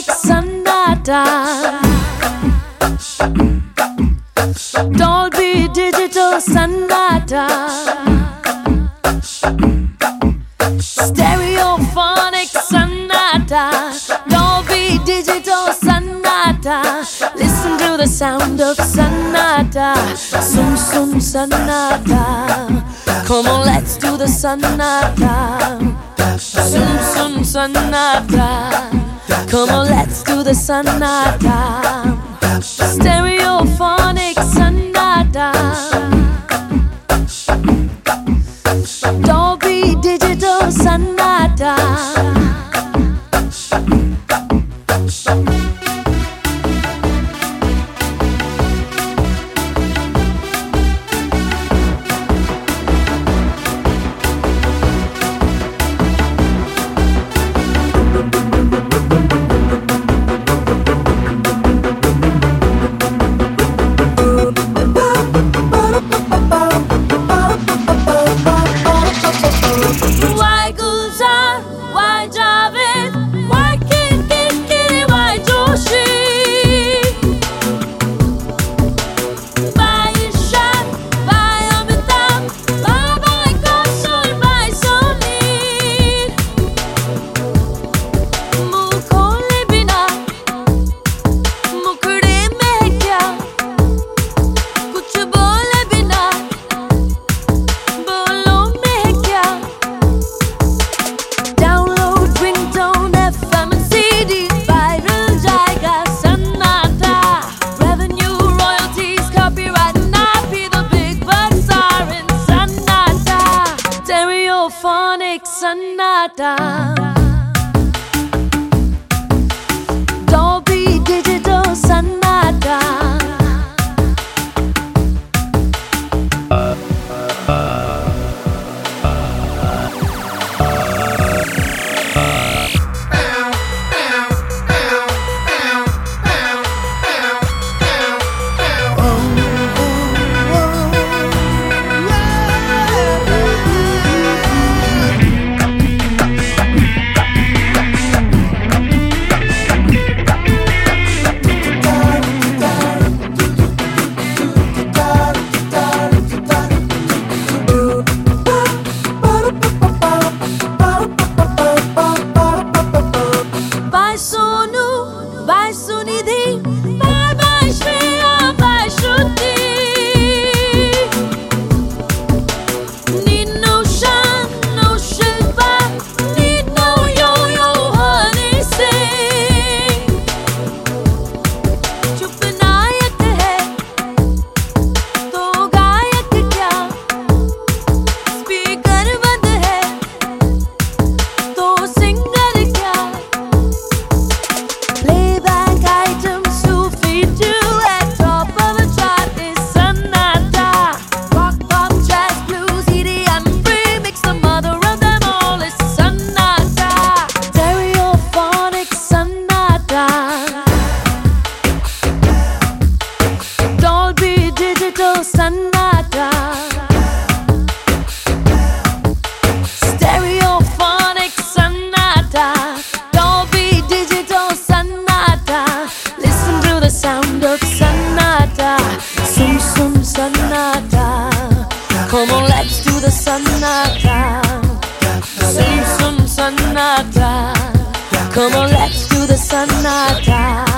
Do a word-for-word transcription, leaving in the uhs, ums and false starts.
Stereophonic Sonata, Dolby Digital Sonata, Stereophonic Sonata, Dolby Digital Sonata. Listen to the sound of Sonata, Sum Sum Sonata. Come on, let's do the Sonata, Sum Sum Sonata. Come on, let's do the Sonata, Stereophonic Sonata, Dolby Digital Sonata. Why Gulzar? Why Javed? Why Kid Kid Kid? Why Joshi? Why Ishan? Why Amitabh? Why Why Kaushal? Why Soneet? मुँह खोले बिना मुखड़े में क्या? कुछ बोले बिना बोलों में क्या? Download ringtone F M and C D, viral जाएगा Sonata. Revenue, royalties, copyright and I P, the big bucks are in Sonata. Stereophonic Sonata, Dolby Digital Sonata. Bye Sonu, bye Sunidhi, bye bye Shreya, bye Shruti. Need no Shan, no Shilpa, need no Yo-Yo Honey Singh. चुप नायक है तो गायक क्या? Speaker बंद है तो singer क्या? Playback items to feed you at top of the chart is Sonata. Rock, pop, jazz, blues, E D M, remix, the mother of them all is Sonata. Stereophonic Sonata, Dolby Digital Sonata, Stereophonic Sonata, Dolby Digital Sonata. Listen to the sound of Sonata, Sum Sum Sonata. Come on, let's do the Sonata, Sum Sum Sonata. Come on, let's do the Sonata.